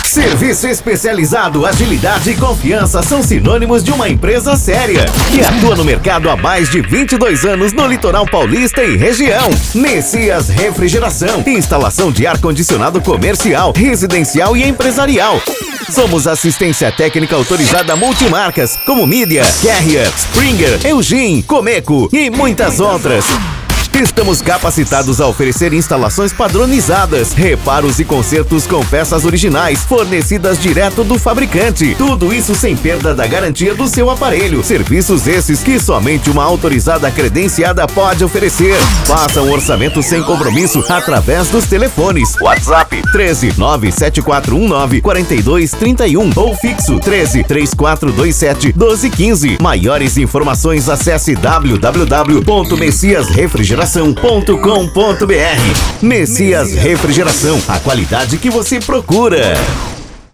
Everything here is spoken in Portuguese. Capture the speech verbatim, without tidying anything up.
Serviço especializado, agilidade e confiança são sinônimos de uma empresa séria que atua no mercado há mais de vinte e dois anos no litoral paulista e região. Messias Refrigeração, instalação de ar-condicionado comercial, residencial e empresarial. Somos assistência técnica autorizada multimarcas, como Mídia, Carrier, Springer, Eugene, Comeco e muitas outras. Estamos capacitados a oferecer instalações padronizadas, reparos e consertos com peças originais, fornecidas direto do fabricante. Tudo isso sem perda da garantia do seu aparelho. Serviços esses que somente uma autorizada credenciada pode oferecer. Faça um orçamento sem compromisso através dos telefones. WhatsApp treze, nove sete quatro um nove, quatro dois três um ou fixo treze, três quatro dois sete, doze um cinco. Maiores informações acesse w w w ponto messias refrigeração ponto com ponto b r. Messias Refrigeração, a qualidade que você procura.